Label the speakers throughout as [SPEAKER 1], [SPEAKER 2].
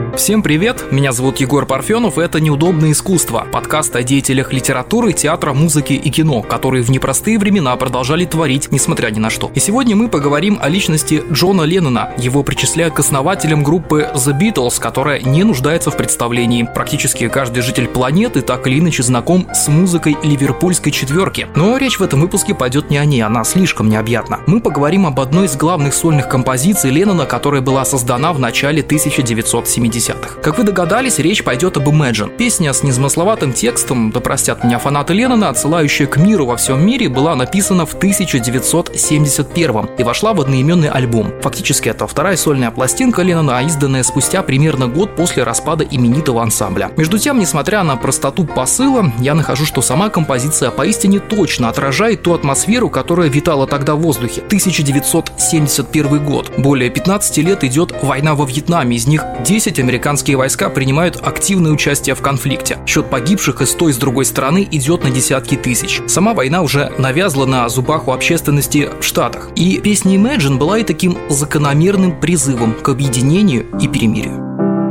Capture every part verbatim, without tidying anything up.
[SPEAKER 1] Всем привет, меня зовут Егор Парфенов, и это «Неудобное искусство», подкаст о деятелях литературы, театра, музыки и кино, которые в непростые времена продолжали творить, несмотря ни на что. И сегодня мы поговорим о личности Джона Леннона. Его причисляют к основателям группы The Beatles, которая не нуждается в представлении. Практически каждый житель планеты так или иначе знаком с музыкой ливерпульской четверки. Но речь в этом выпуске пойдет не о ней, она слишком необъятна. Мы поговорим об одной из главных сольных композиций Леннона, которая была создана в начале тысяча девятьсот семидесятых. Как вы догадались, речь пойдет об Imagine. Песня с незамысловатым текстом, да простят меня фанаты Леннона, отсылающая к миру во всем мире, была написана в тысяча девятьсот семьдесят первом и вошла в одноименный альбом. Фактически это вторая сольная пластинка Леннона, изданная спустя примерно год после распада именитого ансамбля. Между тем, несмотря на простоту посыла, я нахожу, что сама композиция поистине точно отражает ту атмосферу, которая витала тогда в воздухе. тысяча девятьсот семьдесят первый год. Более пятнадцати лет идет война во Вьетнаме, из них десять американские войска принимают активное участие в конфликте. Счет погибших и с той, и с другой стороны идет на десятки тысяч. Сама война уже навязла на зубах у общественности в Штатах. И песня Imagine была и таким закономерным призывом к объединению и перемирию.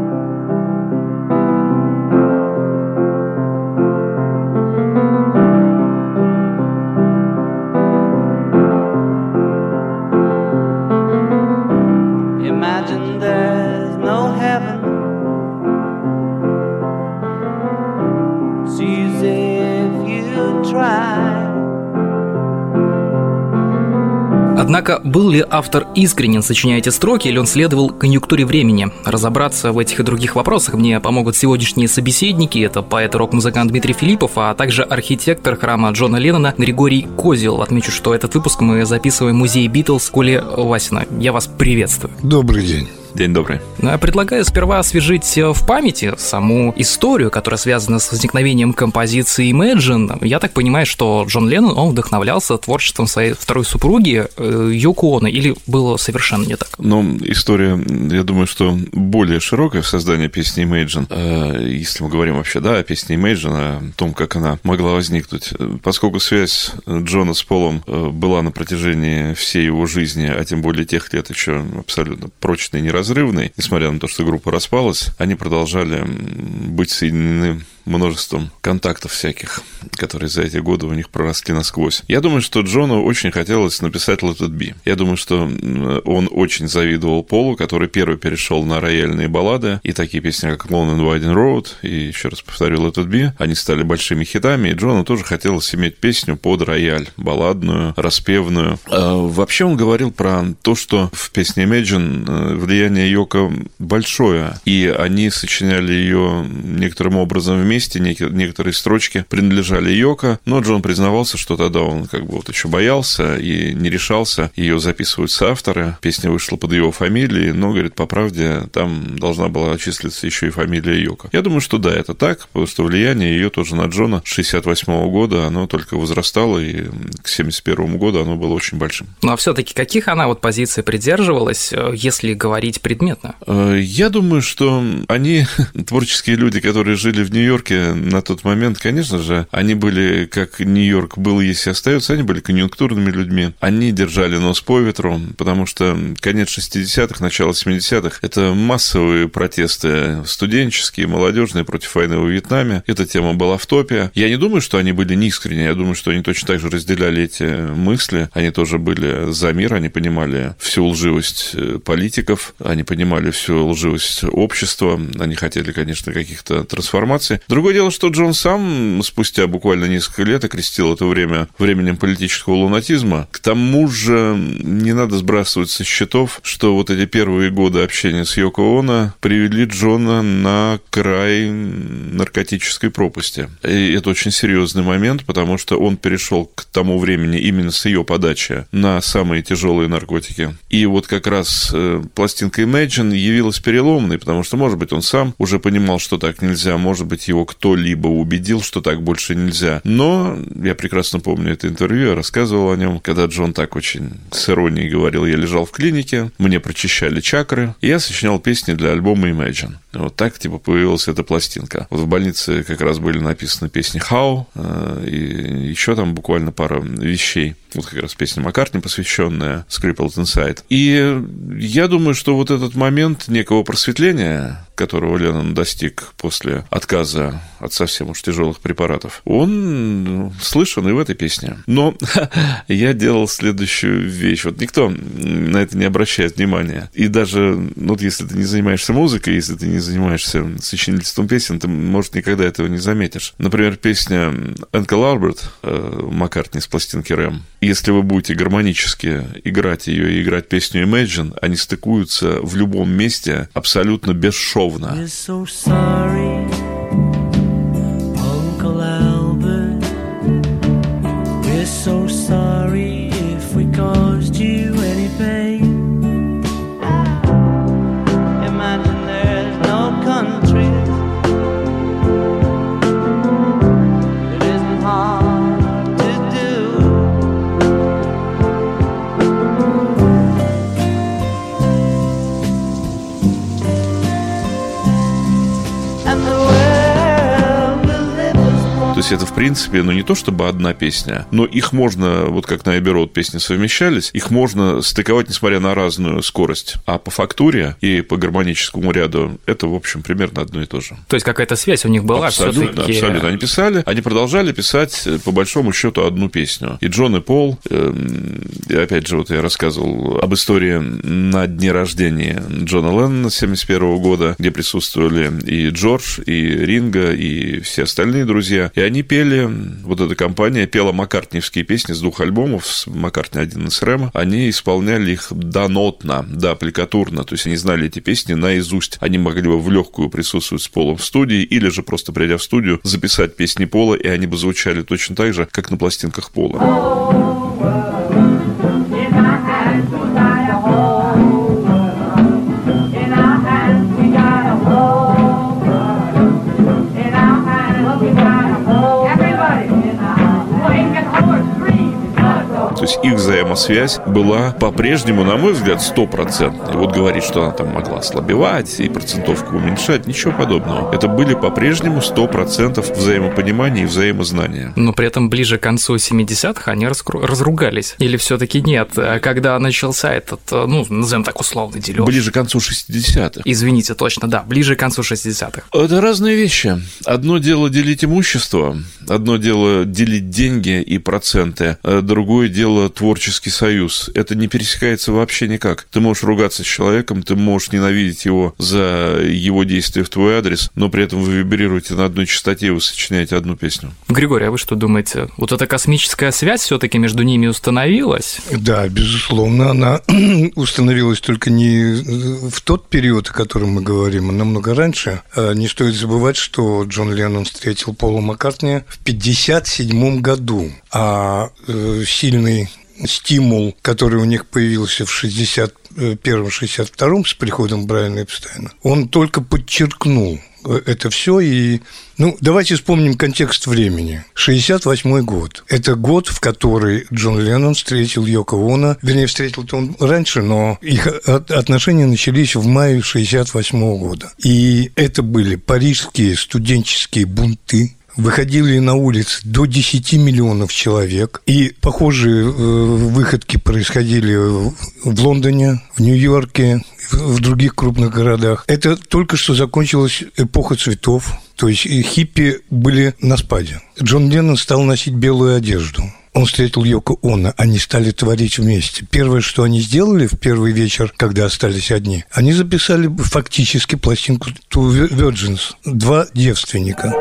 [SPEAKER 1] Однако, был ли автор искренен, сочиняя эти строки, или он следовал конъюнктуре времени? Разобраться в этих и других вопросах мне помогут сегодняшние собеседники. Это поэт и рок-музыкант Дмитрий Филиппов, а также архитектор храма Джона Леннона Григорий Козел. Отмечу, что этот выпуск мы записываем в музее Битлз Коли Васина. Я вас приветствую.
[SPEAKER 2] Добрый день.
[SPEAKER 3] День добрый.
[SPEAKER 1] Я предлагаю сперва освежить в памяти саму историю, которая связана с возникновением композиции Imagine. Я так понимаю, что Джон Леннон, он вдохновлялся творчеством своей второй супруги Йоко Оно, или было совершенно не так?
[SPEAKER 3] Ну, история, я думаю, что более широкая в создании песни Imagine. Если мы говорим вообще, да, о песне Imagine, о том, как она могла возникнуть. Поскольку связь Джона с Полом была на протяжении всей его жизни, а тем более тех лет еще абсолютно прочной и неразрывной, разрывной, несмотря на то, что группа распалась, они продолжали быть соединены множеством контактов всяких, которые за эти годы у них проросли насквозь. Я думаю, что Джону очень хотелось написать Let It Be. Я думаю, что он очень завидовал Полу, который первый перешел на рояльные баллады, и такие песни, как Long and Winding Road, и, еще раз повторю, Let It Be, они стали большими хитами, и Джону тоже хотелось иметь песню под рояль, балладную, распевную. Вообще он говорил про то, что в песне Imagine влияние Йоко большое, и они сочиняли ее некоторым образом вместе, некоторые строчки принадлежали Йоко, но Джон признавался, что тогда он как бы вот еще боялся и не решался ее записывать соавторы. Песня вышла под его фамилией, но, говорит, по правде, там должна была числиться еще и фамилия Йоко. Я думаю, что да, это так, потому что влияние ее тоже на Джона с шестьдесят восьмого года, оно только возрастало, и к семьдесят первому году оно было очень большим.
[SPEAKER 1] Ну, а все-таки каких она вот позиций придерживалась, если говорить предметно?
[SPEAKER 3] Я думаю, что они, творческие люди, которые жили в Нью-Йорке, на тот момент, конечно же, они были, как Нью-Йорк был, есть и остается, они были конъюнктурными людьми. Они держали нос по ветру, потому что конец шестидесятых, начало семидесятых – это массовые протесты студенческие, молодежные против войны во Вьетнаме. Эта тема была в топе. Я не думаю, что они были неискренни, я думаю, что они точно так же разделяли эти мысли. Они тоже были за мир, они понимали всю лживость политиков, они понимали всю лживость общества, они хотели, конечно, каких-то трансформаций. Другое дело, что Джон сам спустя буквально несколько лет окрестил это время временем политического лунатизма. К тому же не надо сбрасывать со счетов, что вот эти первые годы общения с Йоко Оно привели Джона на край наркотической пропасти. И это очень серьезный момент, потому что он перешел к тому времени именно с ее подачи на самые тяжелые наркотики. И вот как раз пластинка Imagine явилась переломной, потому что, может быть, он сам уже понимал, что так нельзя, может быть, его кто-либо убедил, что так больше нельзя. Но я прекрасно помню это интервью, я рассказывал о нем, когда Джон так очень с иронией говорил: я лежал в клинике, мне прочищали чакры, и я сочинял песни для альбома Imagine. Вот так, типа, появилась эта пластинка. Вот в больнице как раз были написаны песни How, и еще там буквально пара вещей. Вот как раз песня Маккартни, посвященная Crippled Inside. И я думаю, что вот этот момент некого просветления, которого Леннон достиг после отказа от совсем уж тяжелых препаратов, он слышен и в этой песне. Но я делал следующую вещь. Вот никто на это не обращает внимания. И даже, ну, вот если ты не занимаешься музыкой, если ты не занимаешься сочинительством песен, ты, может, никогда этого не заметишь. Например, песня «Uncle Albert» Маккартни с пластинки «Рэм». Если вы будете гармонически играть ее и играть песню «Imagine», они стыкуются в любом месте абсолютно бесшовно. We're so sorry, Uncle Albert. We're so sorry if we caused you any pain. Imagine there's no country. It isn't hard to do. То есть это, в принципе, ну не то чтобы одна песня, но их можно, вот как на Abbey Road песни совмещались, их можно стыковать, несмотря на разную скорость. А по фактуре и по гармоническому ряду это, в общем, примерно одно и то же.
[SPEAKER 1] То есть какая-то связь у них была
[SPEAKER 3] абсолютно,
[SPEAKER 1] все-таки.
[SPEAKER 3] Абсолютно. Они писали, они продолжали писать, по большому счету, одну песню. И Джон, и Пол, и опять же, вот я рассказывал об истории на дне рождения Джона Леннона семьдесят первого года, где присутствовали и Джордж, и Ринго, и все остальные друзья. И они пели, вот эта компания пела маккартниевские песни с двух альбомов, с Маккартни один и с Рэма. Они исполняли их донотно, да, аппликатурно, то есть они знали эти песни наизусть. Они могли бы в легкую присутствовать с Полом в студии, или же просто придя в студию, записать песни Пола, и они бы звучали точно так же, как на пластинках Пола. То есть их взаимосвязь была по-прежнему, на мой взгляд, стопроцентной. Вот говорить, что она там могла ослабевать и процентовку уменьшать, ничего подобного. Это были по-прежнему сто процентов взаимопонимания и взаимознания.
[SPEAKER 1] Но при этом ближе к концу семидесятых они разругались. Или все-таки нет? Когда начался этот, ну, назовем так, условный дележ?
[SPEAKER 3] Ближе к концу шестидесятых.
[SPEAKER 1] Извините, точно, да, ближе к концу шестидесятых.
[SPEAKER 3] Это разные вещи. Одно дело делить имущество, одно дело делить деньги и проценты, другое дело творческий союз. Это не пересекается вообще никак. Ты можешь ругаться с человеком, ты можешь ненавидеть его за его действия в твой адрес, но при этом вы вибрируете на одной частоте, и вы сочиняете одну песню.
[SPEAKER 1] Григорий, а вы что думаете? Вот эта космическая связь все-таки между ними установилась?
[SPEAKER 2] Да, безусловно, она установилась только не в тот период, о котором мы говорим, а намного раньше. Не стоит забывать, что Джон Леннон встретил Пола Маккартни в пятьдесят седьмом году, а сильный стимул, который у них появился в шестьдесят первом — шестьдесят втором с приходом Брайана Эпстейна, он только подчеркнул это все. И, ну, давайте вспомним контекст времени. шестьдесят восьмой год. Это год, в который Джон Леннон встретил Йоко Оно. Вернее, встретил-то он раньше, но их отношения начались в мае шестьдесят восьмого года. И это были парижские студенческие бунты. Выходили на улицы до десяти миллионов человек. И похожие выходки происходили в Лондоне, в Нью-Йорке, в других крупных городах. Это только что закончилась эпоха цветов. То есть хиппи были на спаде. Джон Леннон стал носить белую одежду. Он встретил Йоко Оно, они стали творить вместе. Первое, что они сделали в первый вечер, когда остались одни, они записали фактически пластинку Two Virgins, два девственника.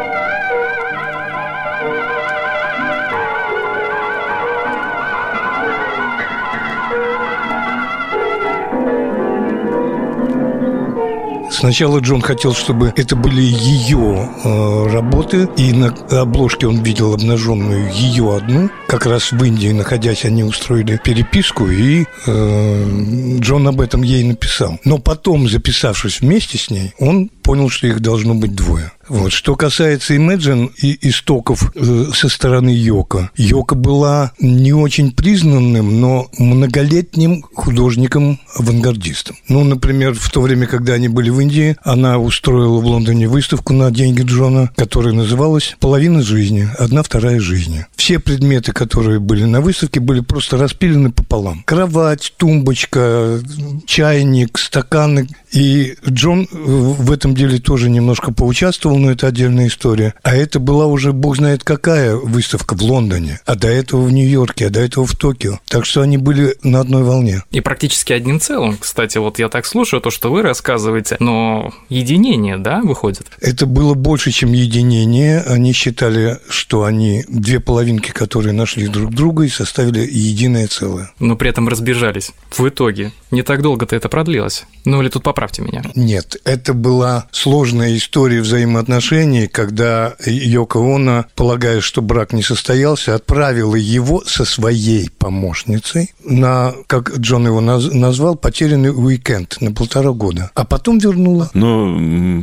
[SPEAKER 2] Сначала Джон хотел, чтобы это были ее э, работы, и на обложке он видел обнаженную ее одну. Как раз в Индии, находясь, они устроили переписку, и э, Джон об этом ей написал. Но потом, записавшись вместе с ней, он понял, что их должно быть двое. Вот. Что касается Imagine и истоков э, со стороны Йоко, Йоко была не очень признанным, но многолетним художником-авангардистом. Ну, например, в то время, когда они были в Индии, она устроила в Лондоне выставку на деньги Джона, которая называлась «Половина жизни, одна вторая жизни». Все предметы, которые были на выставке, были просто распилены пополам. Кровать, тумбочка, чайник, стаканы. И Джон в этом деле тоже немножко поучаствовал, но это отдельная история. А это была уже бог знает какая выставка в Лондоне, а до этого в Нью-Йорке, а до этого в Токио. Так что они были на одной волне.
[SPEAKER 1] И практически одним целым. Кстати, вот я так слушаю то, что вы рассказываете, но единение, да, выходит?
[SPEAKER 2] Это было больше, чем единение. Они считали, что они две половинки, которые нашли друг друга и составили единое целое.
[SPEAKER 1] Но при этом разбежались. В итоге. Не так долго-то это продлилось. Ну или тут поправьте меня.
[SPEAKER 2] Нет, это была сложная история взаимоотношений, когда Йоко Оно, полагая, что брак не состоялся, отправила его со своей помощницей на, как Джон его наз- назвал, потерянный уикенд на полтора года, а потом вернула.
[SPEAKER 3] Ну,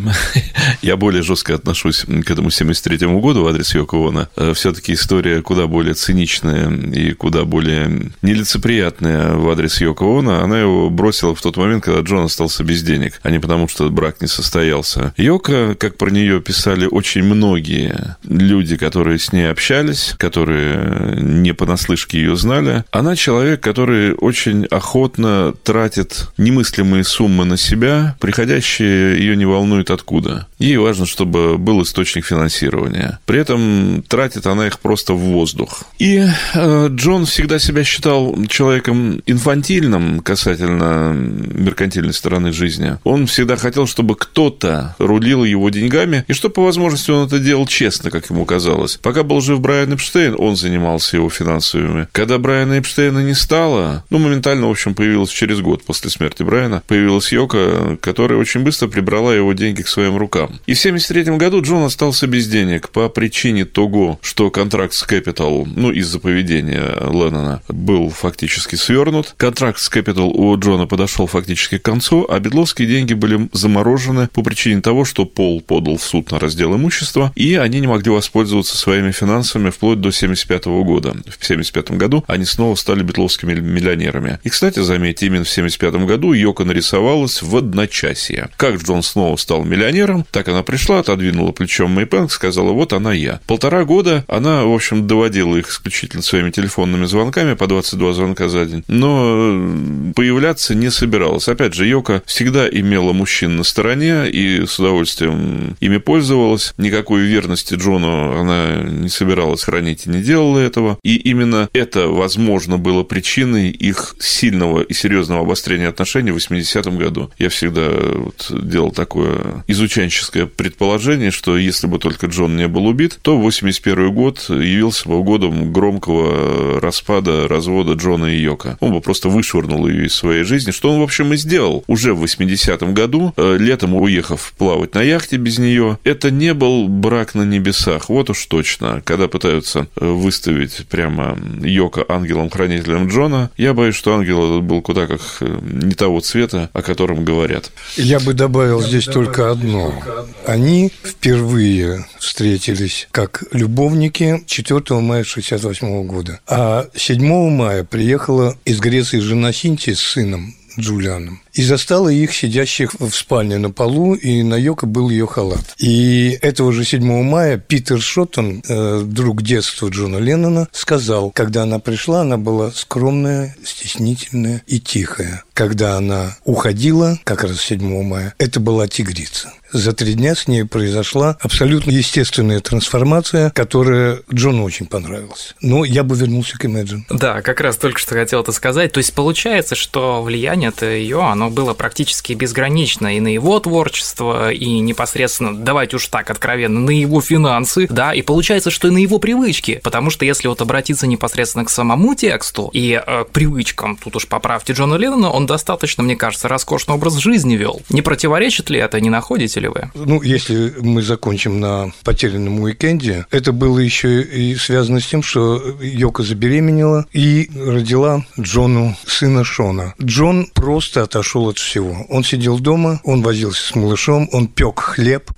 [SPEAKER 3] я более жестко отношусь к этому семьдесят третьему году в адрес Йоко Оно. Все-таки история куда более циничная и куда более нелицеприятная в адрес Йоко Оно. Она его бросила в тот момент, когда Джон остался без денег, а не потому, что брак не состоялся. Йоко, как про нее писали очень многие люди, которые с ней общались, которые не понаслышке ее знали, она человек, который очень охотно тратит немыслимые суммы на себя, приходящие ее не волнует откуда. Ей важно, чтобы был источник финансирования. При этом тратит она их просто в воздух. И э, Джон всегда себя считал человеком инфантильным касательно меркантильной стороны жизни. Он всегда хотел, чтобы кто-то рулил его деньгами, и что по возможности он это делал честно, как ему казалось. Пока был жив Брайан Эпштейн, он занимался его финансовыми. Когда Брайана Эпштейна не стало, ну, моментально, в общем, появилась через год после смерти Брайана, появилась Йоко, которая очень быстро прибрала его деньги к своим рукам. И в семьдесят третьем году Джон остался без денег по причине того, что контракт с Capital, ну, из-за поведения Леннона, был фактически свернут. Контракт с Capital у Джона подошел фактически к концу, а битловские деньги были заморожены по причине того, что Пол подал в суд на раздел имущества, и они не могли воспользоваться своими финансами вплоть до семьдесят пятого года. В семьдесят пятом году они снова стали битловскими миллионерами. И, кстати, заметьте, именно в семьдесят пятом году Йоко нарисовалась в одночасье. Как Джон снова стал миллионером, так она пришла, отодвинула плечом Мэй Пэнк, сказала: вот она я. Полтора года она, в общем, доводила их исключительно своими телефонными звонками, по двадцать два звонка за день, но появляться не собиралась. Опять же, Йоко всегда имела мужчин на стороне и с удовольствием ими пользовалась. Никакой верности Джону она не собиралась хранить и не делала этого. И именно это, возможно, было причиной их сильного и серьезного обострения отношений в восьмидесятом году. Я всегда вот делал такое изученческое предположение, что если бы только Джон не был убит, то восемьдесят первый год явился бы годом громкого распада, развода Джона и Йоко. Он бы просто вышвырнул ее из своей жизни, что он, в общем, и сделал уже в восьмидесятом году, летом уехав плавать на яхте без нее. Это не был брак на небесах, вот уж точно. Когда пытаются выставить прямо Йоко ангелом-хранителем Джона, я боюсь, что ангел этот был куда как не того цвета, о котором говорят.
[SPEAKER 2] Я бы добавил здесь только одно. Они впервые встретились как любовники четвёртого мая шестьдесят восьмого года, а седьмого мая приехала из Греции жена Синтия с сыном Джулианом и застала их сидящих в спальне на полу, и на Йоко был ее халат. И этого же седьмого мая Питер Шоттон, э, друг детства Джона Леннона, сказал, когда она пришла, она была скромная, стеснительная и тихая. Когда она уходила, как раз седьмого мая, это была тигрица. За три дня с ней произошла абсолютно естественная трансформация, которая Джону очень понравилась. Но я бы вернулся к Imagine.
[SPEAKER 1] Да, как раз только что хотел это сказать. То есть получается, что влияние-то ее, оно было практически безгранично и на его творчество, и непосредственно, давайте уж так откровенно, на его финансы, да, и получается, что и на его привычки, потому что если вот обратиться непосредственно к самому тексту и э, к привычкам, тут уж поправьте Джона Леннона, он достаточно, мне кажется, роскошный образ жизни вел. Не противоречит ли это, не находите ли вы?
[SPEAKER 2] Ну, если мы закончим на потерянном уикенде, это было еще и связано с тем, что Йоко забеременела и родила Джону сына Шона. Джон просто отошел от всего. Он сидел дома, он возился с малышом, он пек хлеб,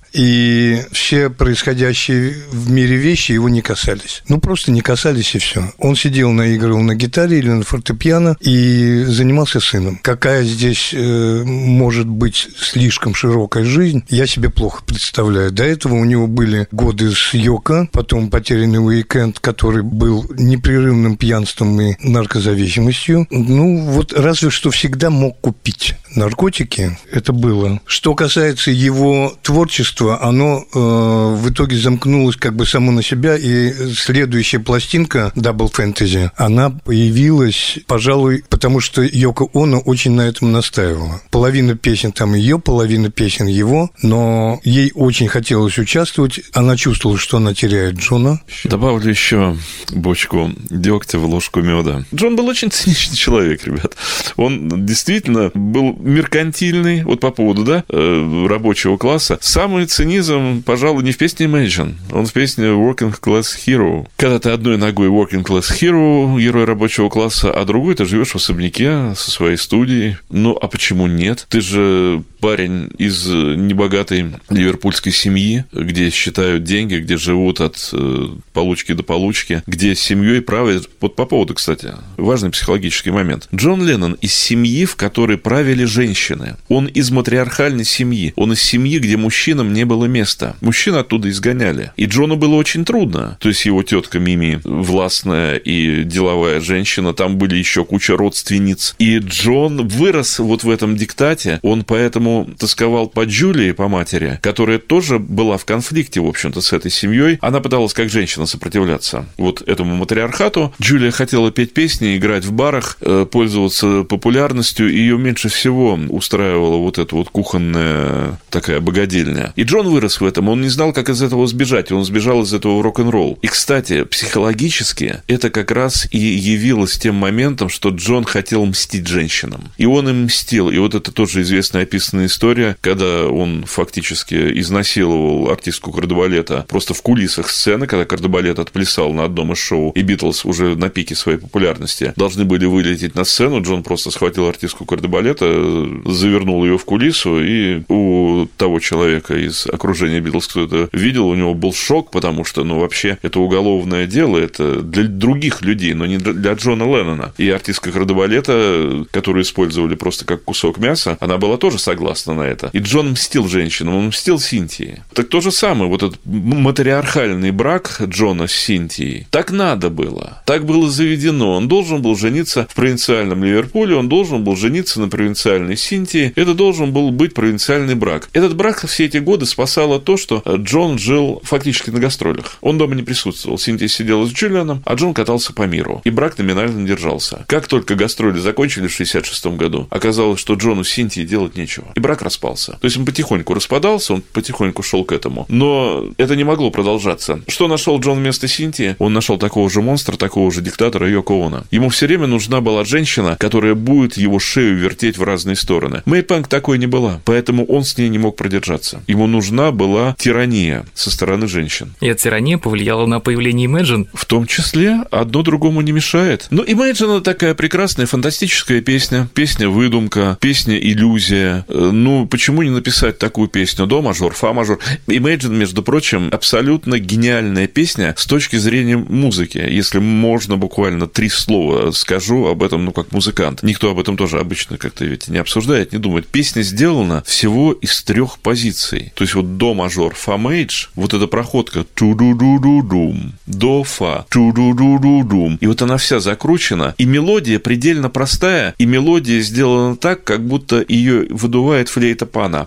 [SPEAKER 2] и все происходящие в мире вещи его не касались. Ну, просто не касались, и все. Он сидел, наигрывал на гитаре или на фортепиано и занимался сыном. Какая здесь э, может быть слишком широкая жизнь, я себе плохо представляю. До этого у него были годы с Йоко, потом «Потерянный уикенд», который был непрерывным пьянством и наркозависимостью. Ну, вот разве что всегда мог купить наркотики. Это было. Что касается его творчества, оно э, в итоге замкнулось как бы само на себя, и следующая пластинка «Double Fantasy», она появилась, пожалуй, потому что Йоко Оно очень на этом настаивала. Половина песен там ее, половина песен его, но ей очень хотелось участвовать. Она чувствовала, что она теряет Джона.
[SPEAKER 3] Добавлю еще бочку дегтя в ложку меда. Джон был очень циничный человек, ребят. Он действительно был меркантильный, вот по поводу, да, рабочего класса. Самый цинизм, пожалуй, не в песне Imagine, он в песне Working Class Hero. Когда ты одной ногой Working Class Hero, герой рабочего класса, а другой ты живешь в особняке со своей студией. Ну, а почему нет? Ты же парень из небогатой ливерпульской семьи, где считают деньги, где живут от получки до получки, где семьей правят... Вот по поводу, кстати, важный психологический момент. Джон Леннон из семьи, в которой правили женщины. Он из матриархальной семьи. Он из семьи, где мужчинам не было места. Мужчин оттуда изгоняли. И Джону было очень трудно. То есть его тетка Мими властная и деловая женщина, там были еще куча родственниц. И Джон вырос вот в этом диктате. Он поэтому тосковал по Джулии, по матери, которая тоже была в конфликте, в общем-то, с этой семьей. Она пыталась как женщина сопротивляться вот этому матриархату. Джулия хотела петь песни, играть в барах, пользоваться популярностью. Ее меньше всего устраивала вот эта вот кухонная такая богадельня. И Джон вырос в этом. Он не знал, как из этого сбежать. Он сбежал из этого рок-н-ролл. И, кстати, психологически это как раз и явилось тем моментом, что Джон хотел мстить женщинам. И он им мстил. И вот это тоже известная описанная история, когда он фактически изнасиловал артистку Кардебалета просто в кулисах сцены, когда Кардебалет отплясал на одном из шоу, и Битлз уже на пике своей популярности должны были вылететь на сцену. Джон просто схватил артистку Кардебалета, завернул ее в кулису, и у того человека из окружения Битлз, кто это видел, у него был шок, потому что, ну, вообще, это уголовное дело, это для других людей, но не для Джона Леннона. И артистка Кардебалета, которую использовали просто как кусок мяса, она была тоже согласна на это. И Джон мстил женщинам, он мстил Синтии. Так то же самое, вот этот матриархальный брак Джона с Синтией, так надо было, так было заведено. Он должен был жениться в провинциальном Ливерпуле, он должен был жениться на провинциальной Синтии, это должен был быть провинциальный брак. Этот брак все эти годы спасало то, что Джон жил фактически на гастролях. Он дома не присутствовал. Синтия сидела с Джулианом, а Джон катался по миру. И брак номинально держался. Как только гастроли закончились в шестьдесят шестом году, оказалось, что Джону с Синтией делать нечего. И брак распался. То есть он потихоньку распадался, он потихоньку шел к этому. Но это не могло продолжаться. Что нашел Джон вместо Синтии? Он нашел такого же монстра, такого же диктатора Йоко Оно. Ему все время нужна была женщина, которая будет его шею вертеть в разные стороны. Мэй Панк такой не была, поэтому он с ней не мог продержаться. Ему нужна была тирания со стороны женщин.
[SPEAKER 1] И эта тирания повлияла на появление Imagine?
[SPEAKER 3] В том числе, одно другому не мешает. Но Imagine — это такая прекрасная, фантастическая песня. Песня-выдумка, песня-иллюзия. Ну, почему не написать такую песню? До мажор, фа мажор. Imagine, между прочим, абсолютно гениальная песня с точки зрения музыки. Если можно, буквально три слова скажу об этом, ну, как музыкант. Никто об этом тоже обычно как-то ведь не обсуждает, не думает. Песня сделана всего из трех позиций. То есть вот до мажор, фа мейдж, вот эта проходка ту-ду-ду-ду-дум, до фа, ту-ду-ду-ду-дум. И вот она вся закручена, и мелодия предельно простая, и мелодия сделана так, как будто ее выдувает флейта пана.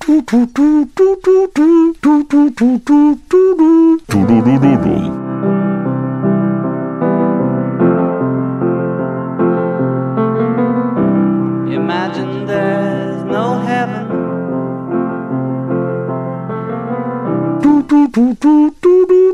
[SPEAKER 3] Ту-ду-ду-ду-дум.
[SPEAKER 4] Imagine there's no heaven.
[SPEAKER 3] Ту-ту-ту-ту-ту-ту-ту.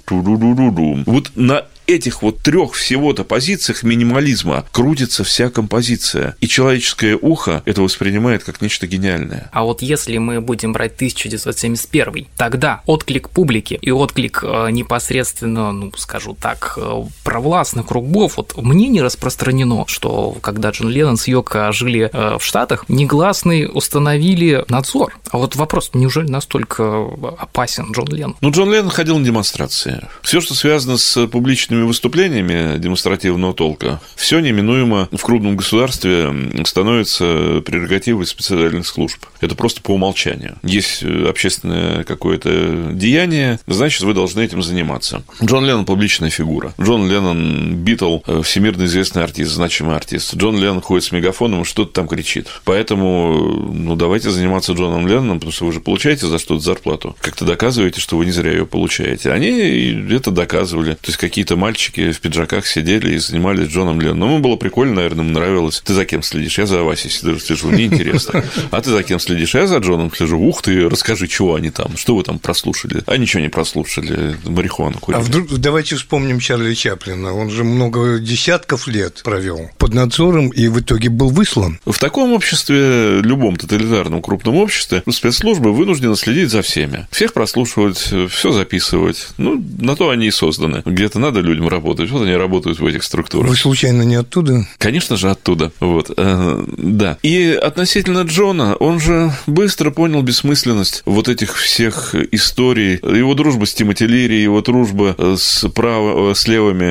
[SPEAKER 3] ту-ду-ду-ду-ду. Вот на этих вот трех всего-то позициях минимализма крутится вся композиция. И человеческое ухо это воспринимает как нечто гениальное.
[SPEAKER 1] А вот если мы будем брать тысяча девятьсот семьдесят первый, тогда отклик публики и отклик э, непосредственно, ну, скажу так, э, провластных кругов, вот мне не распространено, что когда Джон Леннон с Йоко жили э, в Штатах, негласный установили надзор. А вот вопрос, неужели настолько опасен Джон Леннон?
[SPEAKER 3] Ну, Джон Леннон ходил на демонстрации. Все, что связано с публичными выступлениями демонстративного толка, все неминуемо в крупном государстве становится прерогативой специальных служб. Это просто по умолчанию. Есть общественное какое-то деяние, значит, вы должны этим заниматься. Джон Леннон – публичная фигура. Джон Леннон – Битл, всемирно известный артист, значимый артист. Джон Леннон ходит с мегафоном и что-то там кричит. Поэтому, ну, давайте заниматься Джоном Ленноном, потому что вы же получаете за что-то зарплату. Как-то доказываете, что вы не зря ее получаете. Они это доказывали. То есть, какие-то мальчики в пиджаках сидели и занимались Джоном Ленноном. Ну, ему было прикольно, наверное, ему нравилось. Ты за кем следишь? Я за Васей слежу, мне интересно. А ты за кем следишь? Я за Джоном слежу. Ух ты, расскажи, чего они там, что вы там прослушали? А ничего не прослушали, марихуану курили.
[SPEAKER 2] А вдруг, давайте вспомним Чарли Чаплина. Он же много десятков лет провел под надзором и в итоге был выслан.
[SPEAKER 3] В таком обществе, любом тоталитарном крупном обществе, спецслужбы вынуждены следить за всеми. Всех прослушивать, все записывать. Ну, на то они и созданы. Где-то надо людям работать. Вот они работают в этих структурах.
[SPEAKER 2] Вы случайно не оттуда?
[SPEAKER 3] Конечно же, оттуда. Вот. Да. И относительно Джона, он же быстро понял бессмысленность вот этих всех историй. Его дружба с Тимоти Лири, его дружба с, право, с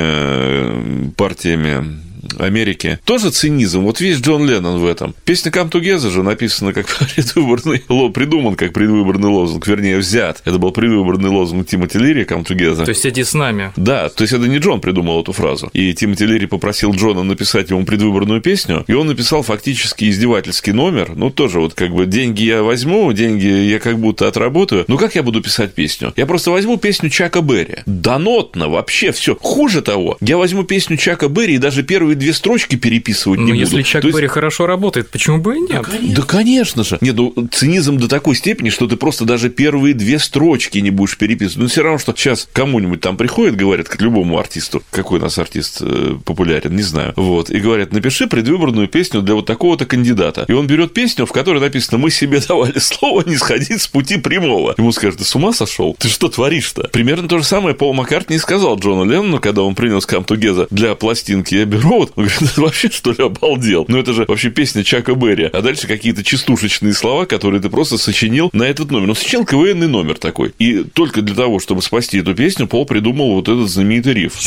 [SPEAKER 3] левыми партиями Америки. Тоже цинизм. Вот весь Джон Леннон в этом. Песня «Come Together» же написана как предвыборный лозунг, придуман как предвыборный лозунг, вернее, взят. Это был предвыборный лозунг Тимоти Лири «Come Together».
[SPEAKER 1] То есть, иди с нами.
[SPEAKER 3] Да, то есть, это не Джон придумал эту фразу. И Тимоти Лири попросил Джона написать ему предвыборную песню, и он написал фактически издевательский номер. Ну, тоже вот как бы деньги я возьму, деньги я как будто отработаю. Ну, как я буду писать песню? Я просто возьму песню Чака Берри. Донотно вообще все. Хуже того, я возьму песню Чака Берри и даже первые две строчки переписывать
[SPEAKER 1] ну,
[SPEAKER 3] не буду.
[SPEAKER 1] Ну, если Чак
[SPEAKER 3] То есть...
[SPEAKER 1] Берри хорошо работает, почему бы и нет?
[SPEAKER 3] Да, конечно. Да, конечно же. Нет, ну, цинизм до такой степени, что ты просто даже первые две строчки не будешь переписывать. Ну, все равно, что сейчас кому-нибудь там приходит, говорят, к любому артисту, какой у нас артист э, популярен, не знаю, вот, и говорят, напиши предвыборную песню для вот такого-то кандидата. И он берет песню, в которой написано: мы себе давали слово не сходить с пути прямого. Ему скажут: ты с ума сошел? Ты что творишь-то? Примерно то же самое Пол Маккартни сказал Джону Леннону, когда он принес «Come Together» для пластинки Эбби Роуд. Он говорит: ты вообще, что ли, обалдел? Ну, это же вообще песня Чака Берри. А дальше какие-то частушечные слова, которые ты просто сочинил на этот номер. Ну, сочинил КВНный номер такой. И только для того, чтобы спасти эту песню, Пол придумал вот этот знаменитый риф.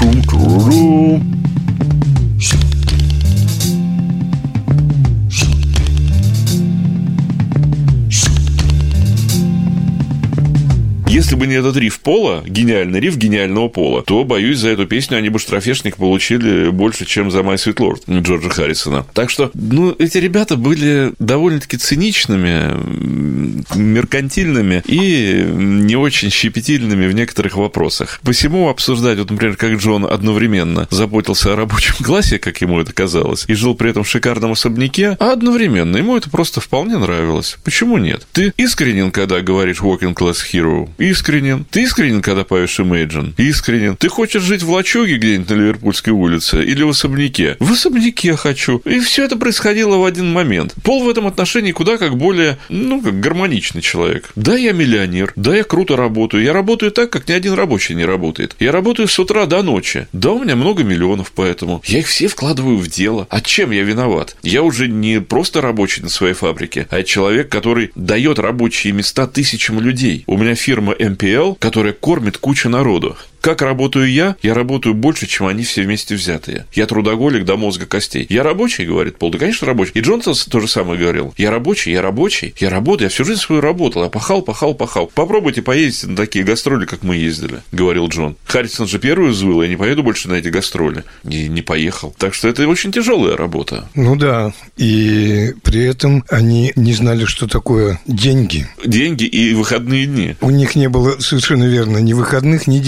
[SPEAKER 3] Если бы не этот риф Пола, гениальный риф гениального Пола, то, боюсь, за эту песню они бы штрафешник получили больше, чем за «My Sweet Lord» Джорджа Харрисона. Так что, ну, эти ребята были довольно-таки циничными, меркантильными и не очень щепетильными в некоторых вопросах. Посему обсуждать, вот, например, как Джон одновременно заботился о рабочем классе, как ему это казалось, и жил при этом в шикарном особняке, а одновременно ему это просто вполне нравилось. Почему нет? Ты искренен, когда говоришь «working class hero»? Искренен. Ты искренен, когда поешь Imagine? Искренен. Ты хочешь жить в лачуге где-нибудь на Ливерпульской улице или в особняке? В особняке хочу. И все это происходило в один момент. Пол в этом отношении куда как более, ну, как гармоничный человек. Да, я миллионер. Да, я круто работаю. Я работаю так, как ни один рабочий не работает. Я работаю с утра до ночи. Да, у меня много миллионов, поэтому я их все вкладываю в дело. А чем я виноват? Я уже не просто рабочий на своей фабрике, а человек, который дает рабочие места тысячам людей. У меня фирма эм пи эл, которая кормит кучу народу. Как работаю я? Я работаю больше, чем они все вместе взятые. Я трудоголик до мозга костей. Я рабочий, говорит Пол. Да, конечно, рабочий. И Джонсон то же самое говорил. Я рабочий, я рабочий, я работаю, я всю жизнь свою работал. Я пахал, пахал, пахал. Попробуйте поездить на такие гастроли, как мы ездили, говорил Джон. Харрисон же первый взвыл, я не поеду больше на эти гастроли. И не поехал. Так что это очень тяжелая работа.
[SPEAKER 2] Ну да. И при этом они не знали, что такое деньги.
[SPEAKER 3] Деньги и выходные дни.
[SPEAKER 2] У них не было, совершенно верно, ни выходных, ни денег.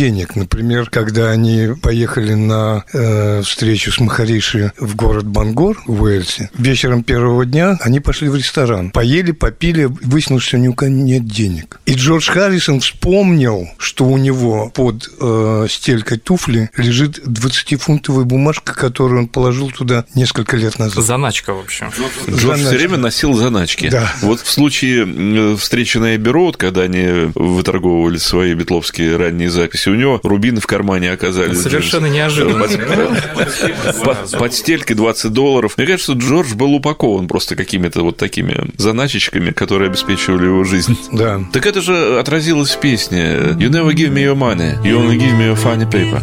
[SPEAKER 2] Например, когда они поехали на э, встречу с Махариши в город Бангор в Уэльсе, вечером первого дня они пошли в ресторан. Поели, попили, выяснилось, что у него нет денег. И Джордж Харрисон вспомнил, что у него под э, стелькой туфли лежит двадцатифунтовая бумажка, которую он положил туда несколько лет назад.
[SPEAKER 1] Заначка, в общем.
[SPEAKER 3] Джордж
[SPEAKER 2] Заначка.
[SPEAKER 3] все время носил заначки.
[SPEAKER 2] Да.
[SPEAKER 3] Вот в случае встречи на Эбби Роуд, когда они выторговывали свои битловские ранние записи, у него рубины в кармане оказались.
[SPEAKER 1] Совершенно неожиданно.
[SPEAKER 3] Под стелькой двадцать долларов. Мне кажется, что Джордж был упакован просто какими-то вот такими заначечками, которые обеспечивали его жизнь.
[SPEAKER 2] Да.
[SPEAKER 3] Так это же отразилось в песне You never give me your money, you only give me your funny paper.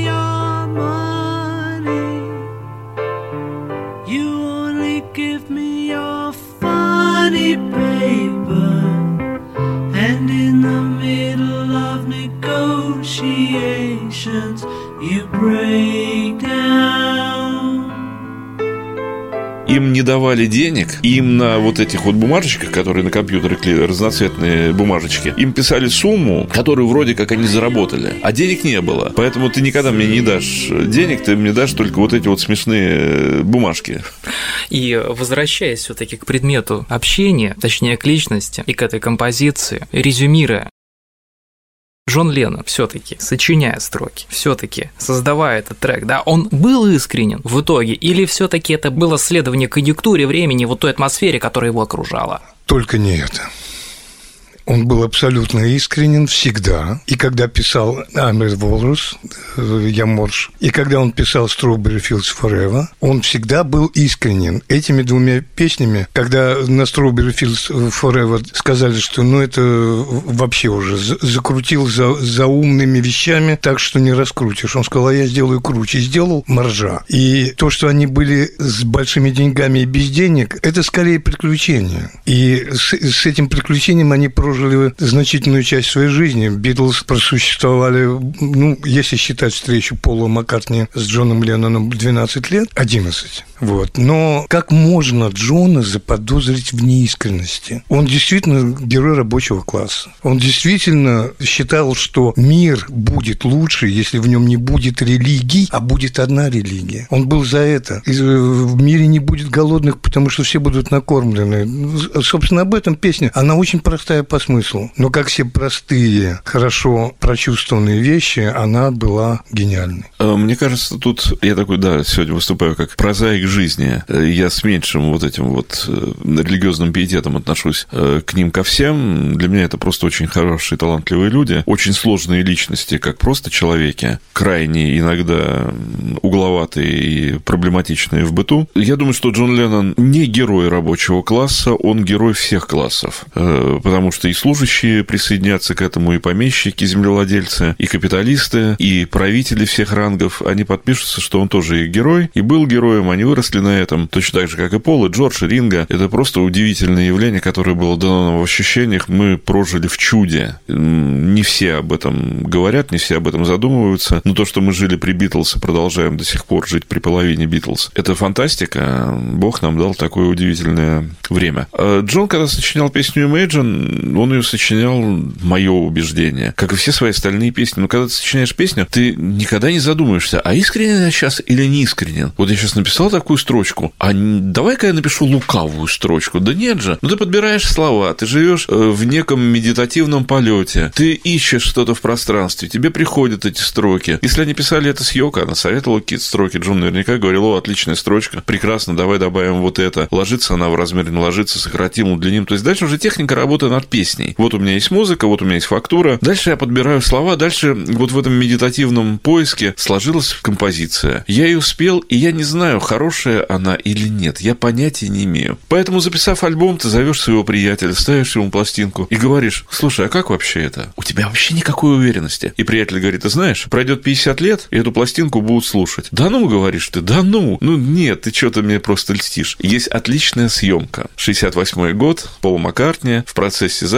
[SPEAKER 5] And in the middle of negotiations, you break down.
[SPEAKER 3] Им не давали денег, им на вот этих вот бумажечках, которые на компьютере клеили, разноцветные бумажечки, им писали сумму, которую вроде как они заработали, а денег не было. Поэтому ты никогда мне не дашь денег, ты мне дашь только вот эти вот смешные бумажки.
[SPEAKER 1] И возвращаясь все-таки к предмету общения, точнее к личности и к этой композиции, резюмируя, Джон Леннон все-таки, сочиняя строки, все-таки создавая этот трек, да, он был искренен в итоге, или все-таки это было следование конъюнктуре времени, вот той атмосфере, которая его окружала?
[SPEAKER 2] Только не это. Он был абсолютно искренен всегда. И когда писал I'm a Walrus, я морж, и когда он писал Strawberry Fields Forever, он всегда был искренен. Этими двумя песнями, когда на Strawberry Fields Forever сказали, что ну это вообще уже закрутил за, за умными вещами так, что не раскрутишь. Он сказал, а я сделаю круче. И сделал моржа. И то, что они были с большими деньгами и без денег, это скорее приключение. И с, с этим приключением они прожили значительную часть своей жизни. Битлз просуществовали, ну, если считать встречу Пола Маккартни с Джоном Ленноном двенадцать лет, одиннадцать. Вот. Но как можно Джона заподозрить в неискренности? Он действительно герой рабочего класса. Он действительно считал, что мир будет лучше, если в нем не будет религий, а будет одна религия. Он был за это. И в мире не будет голодных, потому что все будут накормлены. Собственно, об этом песня. Она очень простая по смыслу. Но как все простые, хорошо прочувствованные вещи, она была гениальной.
[SPEAKER 3] Мне кажется, тут я такой, да, сегодня выступаю как прозаик жизни. Я с меньшим вот этим вот религиозным пиететом отношусь к ним ко всем. Для меня это просто очень хорошие, талантливые люди, очень сложные личности, как просто человеки, крайне иногда угловатые и проблематичные в быту. Я думаю, что Джон Леннон не герой рабочего класса, он герой всех классов, потому что и служащие присоединятся к этому, и помещики, и землевладельцы, и капиталисты, и правители всех рангов, они подпишутся, что он тоже их герой, и был героем, они выросли на этом, точно так же, как и Пол, и Джордж, и Ринго. Это просто удивительное явление, которое было дано нам в ощущениях, мы прожили в чуде. Не все об этом говорят, не все об этом задумываются, но то, что мы жили при Битлз и продолжаем до сих пор жить при половине Битлз, это фантастика, Бог нам дал такое удивительное время. Джон, когда сочинял песню Imagine, он ее сочинял, мое убеждение, как и все свои остальные песни. Но когда ты сочиняешь песню, ты никогда не задумаешься, а искренен я сейчас или не искренен. Вот я сейчас написал такую строчку, а давай-ка я напишу лукавую строчку. Да нет же. Ну, ты подбираешь слова, ты живешь в неком медитативном полете, ты ищешь что-то в пространстве, тебе приходят эти строки. Если они писали это с Йоко, она советовала какие-то строки, Джон наверняка говорил, о, отличная строчка, прекрасно, давай добавим вот это. Ложится она в размере, не ложится, сократим, удлиним. То есть дальше уже техника работы над песней. Вот у меня есть музыка, вот у меня есть фактура. Дальше я подбираю слова, дальше вот в этом медитативном поиске сложилась композиция. Я ее спел, и я не знаю, хорошая она или нет. Я понятия не имею. Поэтому, записав альбом, ты зовешь своего приятеля, ставишь ему пластинку и говоришь, слушай, а как вообще это? У тебя вообще никакой уверенности. И приятель говорит, ты знаешь, пройдет пятьдесят лет, и эту пластинку будут слушать. Да ну, говоришь ты, да ну. Ну нет, ты что-то мне просто льстишь. Есть отличная съемка. шестьдесят восьмой год, Пол Маккартни в процессе записи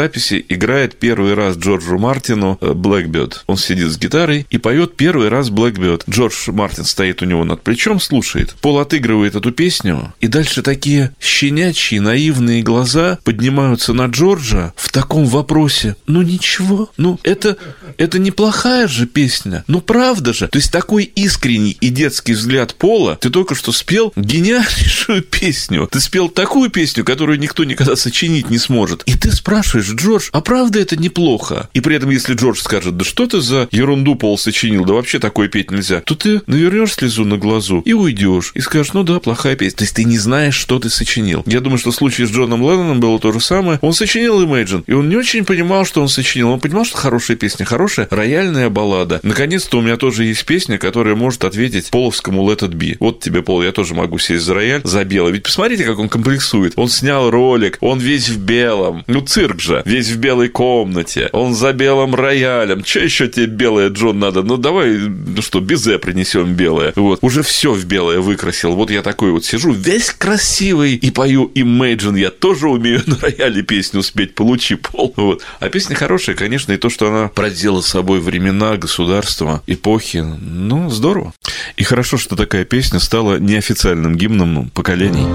[SPEAKER 3] записи играет первый раз Джорджу Мартину Blackbird. Он сидит с гитарой и поет первый раз Blackbird. Джордж Мартин стоит у него над плечом, слушает. Пол отыгрывает эту песню, и дальше такие щенячьи, наивные глаза поднимаются на Джорджа в таком вопросе. Ну ничего, ну это, это неплохая же песня. Ну правда же. То есть такой искренний и детский взгляд Пола. Ты только что спел гениальнейшую песню. Ты спел такую песню, которую никто никогда сочинить не сможет. И ты спрашиваешь: Джордж, а правда это неплохо? И при этом, если Джордж скажет: да что ты за ерунду Пол сочинил, да вообще такое петь нельзя, то ты навернешь слезу на глазу и уйдешь. И скажешь: ну да, плохая песня. То есть ты не знаешь, что ты сочинил. Я думаю, что в случае с Джоном Ленноном было то же самое. Он сочинил Imagine, и он не очень понимал, что он сочинил. Он понимал, что хорошая песня, хорошая рояльная баллада. Наконец-то у меня тоже есть песня, которая может ответить половскому Let It Be. Вот тебе, Пол, я тоже могу сесть за рояль, за белое. Ведь посмотрите, как он комплексует. Он снял ролик, он весь в белом. Ну, цирк же. Весь в белой комнате. Он за белым роялем. Че еще тебе белое, Джон, надо? Ну, давай, ну что, безе принесем белое. Вот. Уже все в белое выкрасил. Вот я такой вот сижу, весь красивый, и пою Imagine. Я тоже умею на рояле песню спеть. Получи, Пол. Вот. А песня хорошая, конечно, и то, что она проделала с собой времена, государства, эпохи. Ну, здорово. И хорошо, что такая песня стала неофициальным гимном поколений.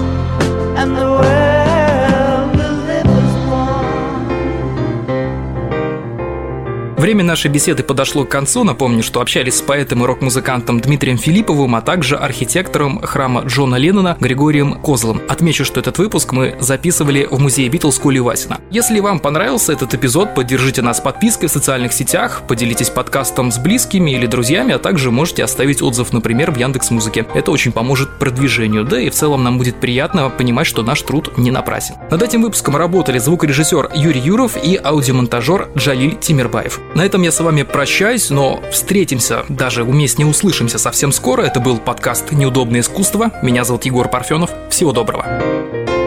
[SPEAKER 1] Время нашей беседы подошло к концу. Напомню, что общались с поэтом и рок-музыкантом Дмитрием Филипповым, а также архитектором храма Джона Леннона Григорием Козловым. Отмечу, что этот выпуск мы записывали в музее Битлз Коли Васина. Если вам понравился этот эпизод, поддержите нас подпиской в социальных сетях, поделитесь подкастом с близкими или друзьями, а также можете оставить отзыв, например, в Яндекс.Музыке. Это очень поможет продвижению, да и в целом нам будет приятно понимать, что наш труд не напрасен. Над этим выпуском работали звукорежиссер Юрий Юров и аудиомонтажер Джалиль Тимирбаев. На этом я с вами прощаюсь, но встретимся, даже уместнее услышимся совсем скоро. Это был подкаст «Неудобное искусство». Меня зовут Егор Парфенов. Всего доброго.